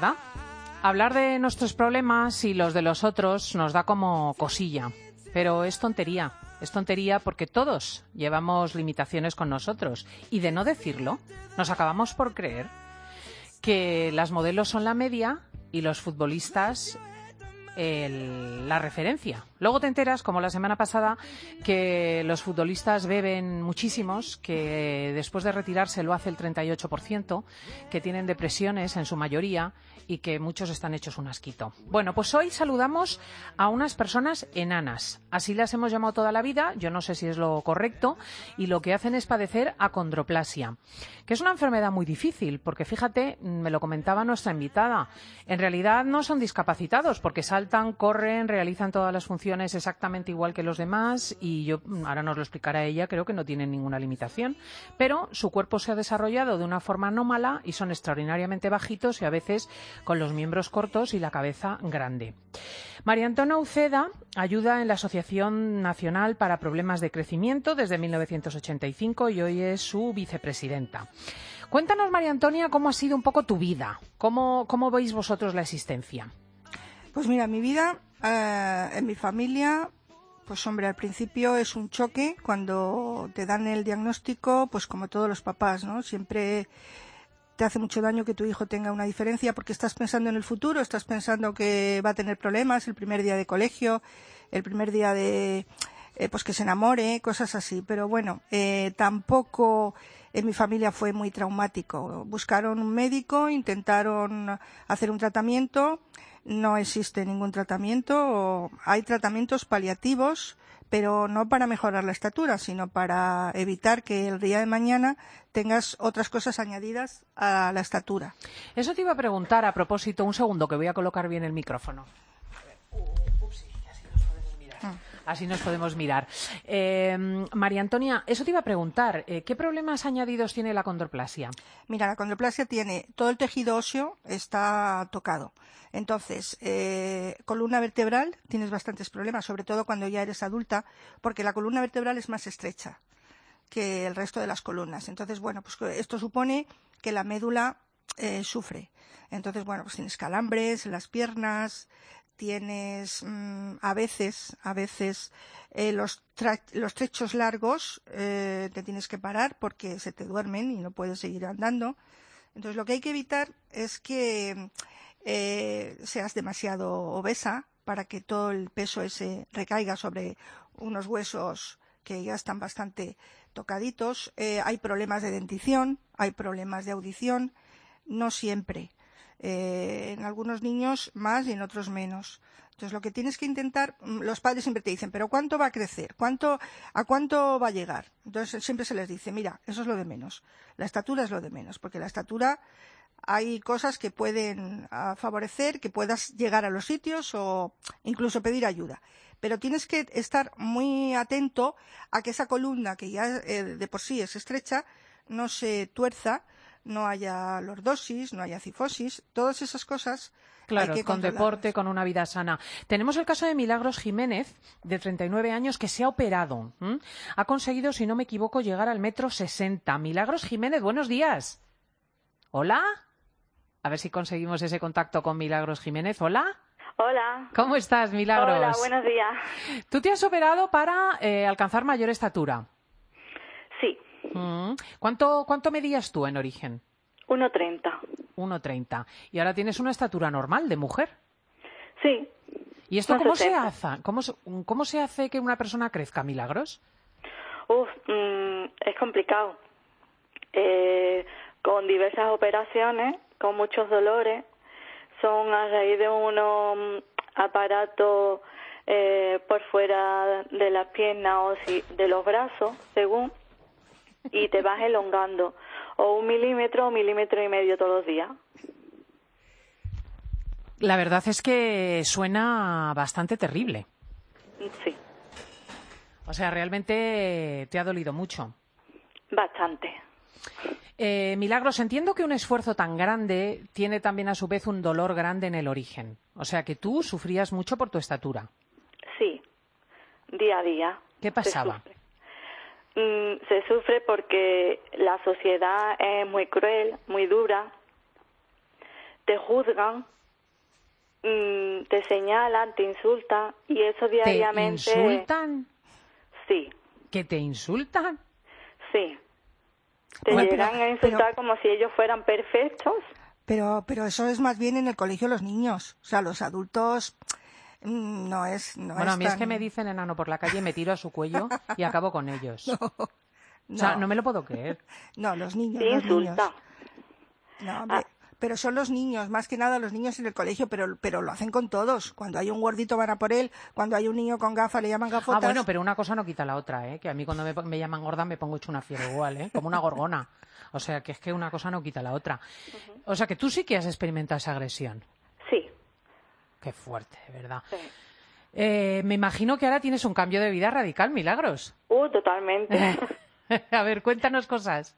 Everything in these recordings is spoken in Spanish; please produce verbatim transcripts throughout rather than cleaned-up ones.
¿verdad? Hablar de nuestros problemas y los de los otros nos da como cosilla, pero es tontería. Es tontería porque todos llevamos limitaciones con nosotros y de no decirlo nos acabamos por creer que las modelos son la media y los futbolistas el, la referencia. Luego te enteras, como la semana pasada, que los futbolistas beben muchísimos, que después de retirarse lo hace el treinta y ocho por ciento, que tienen depresiones en su mayoría y que muchos están hechos un asquito. Bueno, pues hoy saludamos a unas personas enanas. Así las hemos llamado toda la vida, yo no sé si es lo correcto, y lo que hacen es padecer acondroplasia, que es una enfermedad muy difícil, porque fíjate, me lo comentaba nuestra invitada, en realidad no son discapacitados, porque saltan, corren, realizan todas las funciones exactamente igual que los demás, y yo, ahora nos lo explicará ella, creo que no tienen ninguna limitación, pero su cuerpo se ha desarrollado de una forma anómala y son extraordinariamente bajitos y a veces con los miembros cortos y la cabeza grande. María Antonia Uceda ayuda en la Asociación Nacional para Problemas de Crecimiento desde mil novecientos ochenta y cinco y hoy es su vicepresidenta. Cuéntanos, María Antonia, cómo ha sido un poco tu vida, cómo, cómo veis vosotros la existencia. Pues mira, mi vida, eh, en mi familia, pues hombre, al principio es un choque cuando te dan el diagnóstico, pues como todos los papás, ¿no? Siempre te hace mucho daño que tu hijo tenga una diferencia porque estás pensando en el futuro, estás pensando que va a tener problemas el primer día de colegio, el primer día de, eh, pues que se enamore, cosas así. Pero bueno, eh, tampoco en mi familia fue muy traumático. Buscaron un médico, intentaron hacer un tratamiento, no existe ningún tratamiento, hay tratamientos paliativos, pero no para mejorar la estatura, sino para evitar que el día de mañana tengas otras cosas añadidas a la estatura. Eso te iba a preguntar a propósito, un segundo, que voy a colocar bien el micrófono. Ups, así nos podemos mirar. Mm. Así nos podemos mirar. Eh, María Antonia, eso te iba a preguntar, eh, ¿qué problemas añadidos tiene la acondroplasia? Mira, la acondroplasia tiene todo el tejido óseo está tocado. Entonces, eh, columna vertebral, tienes bastantes problemas, sobre todo cuando ya eres adulta, porque la columna vertebral es más estrecha que el resto de las columnas. Entonces, bueno, pues esto supone que la médula eh, sufre. Entonces, bueno, pues tienes calambres en las piernas, tienes mmm, a veces, a veces eh, los, tra- los trechos largos eh, te tienes que parar porque se te duermen y no puedes seguir andando. Entonces, lo que hay que evitar es que eh, seas demasiado obesa para que todo el peso ese recaiga sobre unos huesos que ya están bastante tocaditos. Eh, hay problemas de dentición, hay problemas de audición, no siempre. Eh, en algunos niños más y en otros menos. Entonces, lo que tienes que intentar, los padres siempre te dicen, ¿pero cuánto va a crecer? ¿Cuánto, ¿A cuánto va a llegar? Entonces, siempre se les dice, mira, eso es lo de menos. La estatura es lo de menos, porque la estatura hay cosas que pueden uh, favorecer que puedas llegar a los sitios o incluso pedir ayuda. Pero tienes que estar muy atento a que esa columna, que ya eh, de por sí es estrecha, no se tuerza, no haya lordosis, no haya cifosis, todas esas cosas. Claro, hay que con deporte, con una vida sana. Tenemos el caso de Milagros Jiménez, de treinta y nueve años, que se ha operado. ¿Mm? Ha conseguido, si no me equivoco, llegar al metro sesenta. Milagros Jiménez, buenos días. ¿Hola? A ver si conseguimos ese contacto con Milagros Jiménez. ¿Hola? Hola. ¿Cómo estás, Milagros? Hola, buenos días. ¿Tú te has operado para eh, alcanzar mayor estatura? Sí. Mm. ¿Cuánto, ¿Cuánto medías tú en origen? uno treinta. uno treinta. ¿Y ahora tienes una estatura normal de mujer? Sí. ¿Y esto cómo se hace? ¿Cómo, ¿Cómo se hace que una persona crezca, Milagros? Uf, mmm, es complicado. Eh, con diversas operaciones, con muchos dolores, son a raíz de unos aparatos eh, por fuera de las piernas o si, de los brazos, según, y te vas elongando, o un milímetro o milímetro y medio todos los días. La verdad es que suena bastante terrible. Sí. O sea, realmente te ha dolido mucho. Bastante. Eh, Milagros, entiendo que un esfuerzo tan grande tiene también a su vez un dolor grande en el origen. O sea, que tú sufrías mucho por tu estatura. Sí, día a día. ¿Qué pasaba? Se sufre, mm, se sufre porque la sociedad es muy cruel, muy dura. te juzgan, mmm, te señalan, te insultan, y eso diariamente... ¿Te insultan? Sí. ¿Que te insultan? Sí. Te Bueno, llegan pero- a insultar pero- como si ellos fueran perfectos. Pero, pero eso es más bien en el colegio de los niños. O sea, los adultos mm, no es, no Bueno, es a mí es tan- que me dicen enano por la calle, me tiro a su cuello y acabo con ellos. No, O sea, no me lo puedo creer. no, los niños, Sí, los niños. insulta. No, hombre, pero son los niños, más que nada los niños en el colegio, pero, pero lo hacen con todos. Cuando hay un gordito van a por él, cuando hay un niño con gafas le llaman Ah, gafotas. bueno, pero una cosa no quita la otra, ¿eh? Que a mí cuando me, me llaman gorda me pongo hecho una fiera igual, ¿eh? Como una gorgona. O sea, que es que una cosa no quita la otra. O sea, que tú sí que has experimentado esa agresión. Sí. Qué fuerte, de verdad. Sí. Eh, me imagino que ahora tienes un cambio de vida radical, Milagros. Uh, totalmente. A ver, cuéntanos cosas.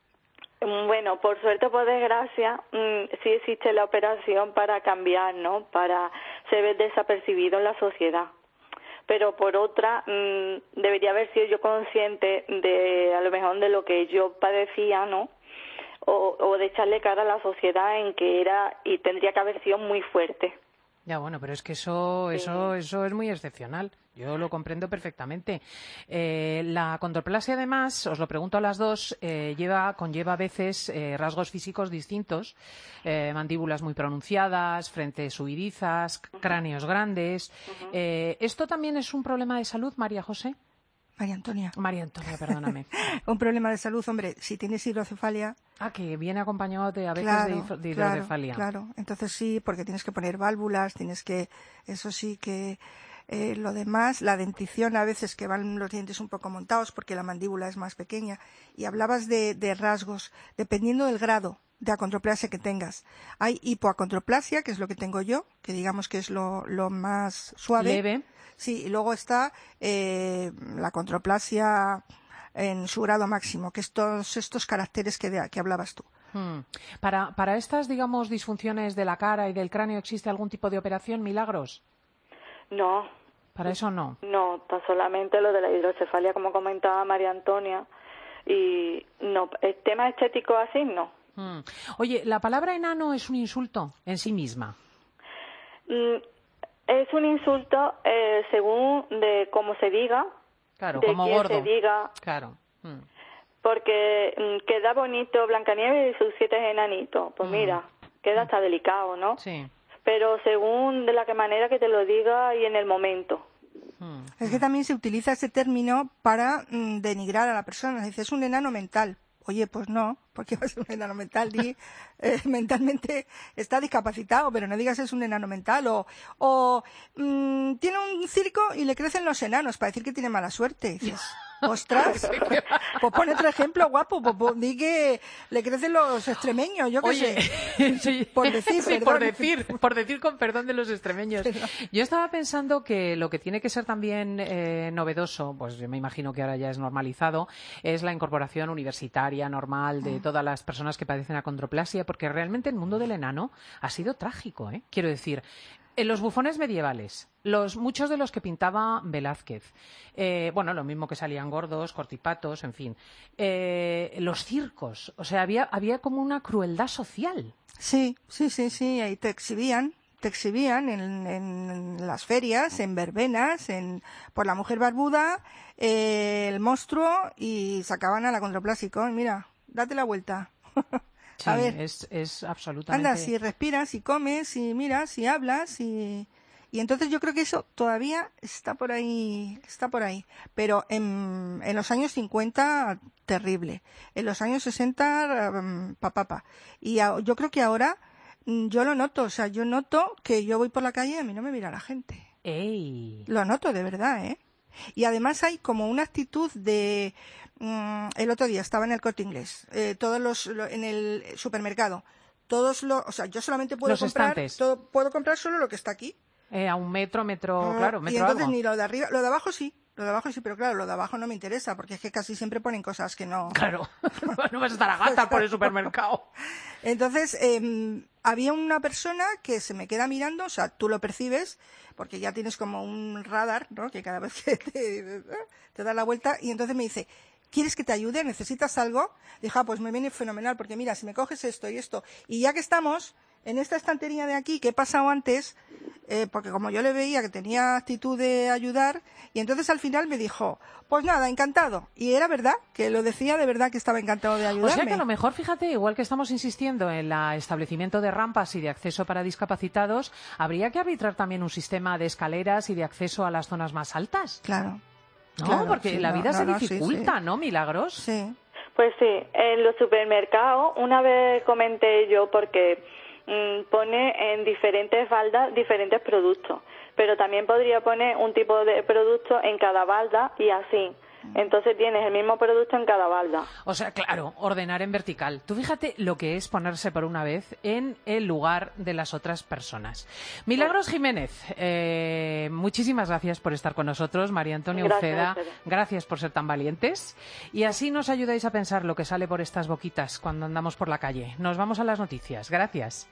Bueno, por suerte o por desgracia, mmm, sí existe la operación para cambiar, ¿no? Para ser desapercibido en la sociedad. Pero por otra, mmm, debería haber sido yo consciente de, a lo mejor, de lo que yo padecía, ¿no? O, o de echarle cara a la sociedad en que era y tendría que haber sido muy fuerte. Ya, bueno, pero es que eso, Sí. eso, eso es muy excepcional. Yo lo comprendo perfectamente. Eh, la condroplasia, además, os lo pregunto a las dos, eh, lleva, conlleva a veces eh, rasgos físicos distintos, eh, mandíbulas muy pronunciadas, frentes huidizas, cráneos grandes. Uh-huh. Eh, ¿Esto también es un problema de salud, María José? María Antonia. María Antonia, perdóname. Un problema de salud, hombre, si tienes hidrocefalia... Ah, que viene acompañado de, a veces Claro, de, hidro- de claro, hidrocefalia. claro. Entonces sí, porque tienes que poner válvulas, tienes que... Eso sí que... Eh, lo demás, la dentición a veces que van los dientes un poco montados porque la mandíbula es más pequeña. Y hablabas de, de rasgos, dependiendo del grado de acondroplasia que tengas. Hay hipoacondroplasia, que es lo que tengo yo, que digamos que es lo, lo más suave. Leve. Sí, y luego está eh, la acondroplasia en su grado máximo, que es todos estos caracteres que, de, que hablabas tú. Hmm. Para, para estas, digamos, disfunciones de la cara y del cráneo, ¿existe algún tipo de operación, Milagros? No, Para eso no. no, está solamente lo de la hidrocefalia, como comentaba María Antonia. Y no, el tema estético así, no. Hmm. Oye, ¿la palabra enano es un insulto en sí misma? Mm, es un insulto eh, según de cómo se diga, Claro, de como quién gordo. se diga, Claro. Hmm. porque mm, queda bonito Blancanieves y sus siete enanitos. Pues Mm. mira, queda hasta delicado, ¿no? Sí. Pero según de la que manera que te lo diga y en el momento. Hmm. Es que también se utiliza ese término para mm, denigrar a la persona. Dice, es un enano mental. Oye, pues no, porque va a ser un enano mental. Di, eh, mentalmente está discapacitado, pero no digas es un enano mental. O, o mm, tiene un circo y le crecen los enanos para decir que tiene mala suerte. Y dices, ostras, pues pon otro ejemplo, guapo. Pues, pues, di que le crecen los extremeños, yo qué Oye, sé. sí, Por decir, sí, por perdón. decir, por decir con perdón de los extremeños. Yo estaba pensando que lo que tiene que ser también eh, novedoso, pues yo me imagino que ahora ya es normalizado, es la incorporación universitaria normal de todas las personas que padecen acondroplasia, porque realmente el mundo del enano ha sido trágico, ¿eh? Quiero decir, en los bufones medievales, los, muchos de los que pintaba Velázquez, eh, bueno, lo mismo que salían gordos, cortipatos, en fin, eh, los circos, o sea, había, había como una crueldad social. Sí, sí, sí, sí, ahí te exhibían, te exhibían en, en las ferias, en verbenas, en por la mujer barbuda, eh, el monstruo y sacaban a la condroplásico. Mira, date la vuelta. Sí, a ver, es, es absolutamente... anda, si respiras, si comes, si miras, si hablas, y, y entonces yo creo que eso todavía está por ahí, está por ahí. Pero en, en los años cincuenta, terrible. En los años sesenta, um, papapa. Y a- yo creo que ahora, mm, yo lo noto, o sea, yo noto que yo voy por la calle y a mí no me mira la gente. ¡Ey! Lo noto, de verdad, ¿eh? Y además hay como una actitud de... mm, el otro día estaba en el Corte Inglés, eh, todos los... lo- en el supermercado. Todos los... O sea, yo solamente puedo Los comprar... estantes. todo- puedo comprar solo lo que está aquí. Eh, a un metro, metro, Ah, claro, y metro entonces algo. ni lo de arriba... Lo de abajo sí. Lo de abajo sí, pero claro, lo de abajo no me interesa, porque es que casi siempre ponen cosas que no... Claro, no vas a estar a gata por el supermercado. Entonces, eh, había una persona que se me queda mirando, o sea, tú lo percibes, porque ya tienes como un radar, ¿no? Que cada vez que te, te da la vuelta, y entonces me dice, ¿quieres que te ayude? ¿Necesitas algo? Dije, ah, pues me viene fenomenal, porque mira, si me coges esto y esto, y ya que estamos, en esta estantería de aquí que he pasado antes, eh, porque como yo le veía que tenía actitud de ayudar, y entonces al final me dijo, pues nada, encantado. Y era verdad, que lo decía de verdad que estaba encantado de ayudarme. O sea que a lo mejor, fíjate, igual que estamos insistiendo en el establecimiento de rampas y de acceso para discapacitados, habría que arbitrar también un sistema de escaleras y de acceso a las zonas más altas. Claro. No, claro, porque sí, la vida no, se no, no, dificulta, sí, sí. ¿no, Milagros? Sí. Pues sí, en los supermercados, una vez comenté yo, porque mmm, pone en diferentes baldas diferentes productos, pero también podría poner un tipo de producto en cada balda y así. Entonces tienes el mismo producto en cada balda. O sea, claro, ordenar en vertical. Tú fíjate lo que es ponerse por una vez en el lugar de las otras personas. Milagros Jiménez, eh, muchísimas gracias por estar con nosotros. María Antonia Gracias, Uceda, Uceda. gracias por ser tan valientes. Y así nos ayudáis a pensar lo que sale por estas boquitas cuando andamos por la calle. Nos vamos a las noticias. Gracias.